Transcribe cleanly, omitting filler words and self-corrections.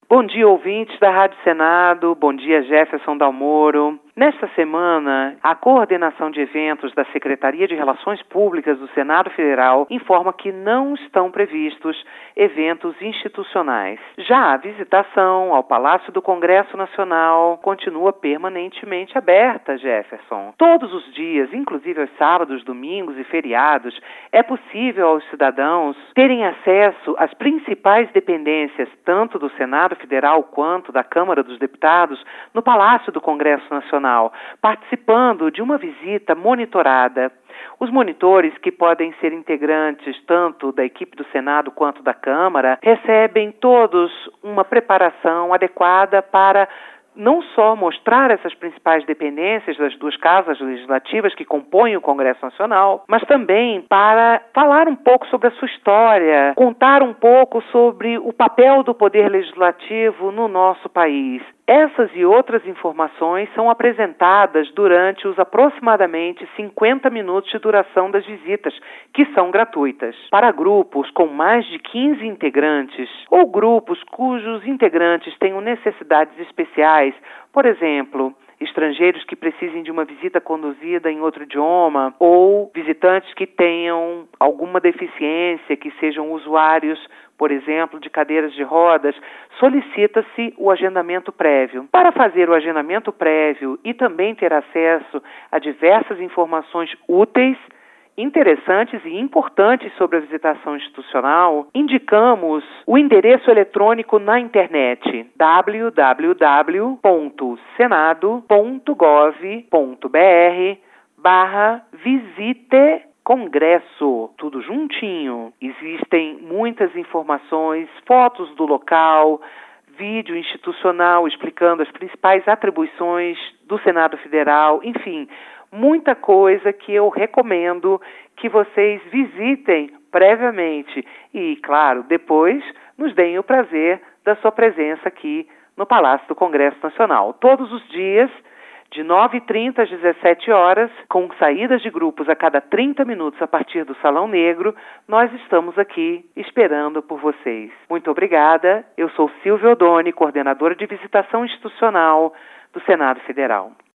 Bom dia, ouvintes da Rádio Senado. Bom dia, Jefferson Dalmoro. Nesta semana, a coordenação de eventos da Secretaria de Relações Públicas do Senado Federal informa que não estão previstos eventos institucionais. Já a visitação ao Palácio do Congresso Nacional continua permanentemente aberta, Jefferson. Todos os dias, inclusive aos sábados, domingos e feriados, é possível aos cidadãos terem acesso às principais dependências, tanto do Senado Federal quanto da Câmara dos Deputados, no Palácio do Congresso Nacional, participando de uma visita monitorada. Os monitores, que podem ser integrantes tanto da equipe do Senado quanto da Câmara, recebem todos uma preparação adequada para não só mostrar essas principais dependências das duas casas legislativas que compõem o Congresso Nacional, mas também para falar um pouco sobre a sua história, contar um pouco sobre o papel do Poder Legislativo no nosso país. Essas e outras informações são apresentadas durante os aproximadamente 50 minutos de duração das visitas, que são gratuitas. Para grupos com mais de 15 integrantes ou grupos cujos integrantes tenham necessidades especiais, por exemplo, estrangeiros que precisem de uma visita conduzida em outro idioma ou visitantes que tenham alguma deficiência, que sejam usuários, por exemplo, de cadeiras de rodas, solicita-se o agendamento prévio. Para fazer o agendamento prévio e também ter acesso a diversas informações úteis, interessantes e importantes sobre a visitação institucional, indicamos o endereço eletrônico na internet www.senado.gov.br/visite-congresso, tudo juntinho. Existem muitas informações, fotos do local, vídeo institucional explicando as principais atribuições do Senado Federal, enfim, muita coisa que eu recomendo que vocês visitem previamente e, claro, depois nos deem o prazer da sua presença aqui no Palácio do Congresso Nacional. Todos os dias, de 9h30 às 17 horas, com saídas de grupos a cada 30 minutos a partir do Salão Negro, nós estamos aqui esperando por vocês. Muito obrigada. Eu sou Silvia Odoni, coordenadora de visitação institucional do Senado Federal.